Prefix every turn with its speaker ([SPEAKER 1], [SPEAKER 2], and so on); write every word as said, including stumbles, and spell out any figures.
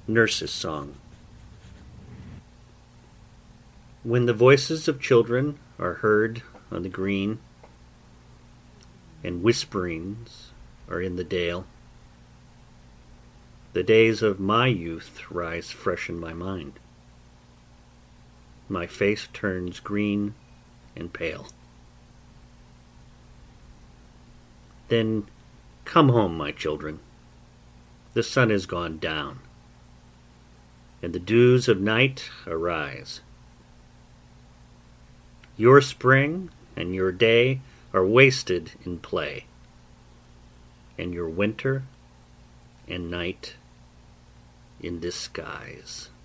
[SPEAKER 1] Nurse's Song. When the voices of children are heard on the green, and whisperings are in the dale, the days of my youth rise fresh in my mind. My face turns green and pale. Then come home, my children. The sun is gone down, and the dews of night arise. Your spring and your day are wasted in play, and your winter and night in disguise.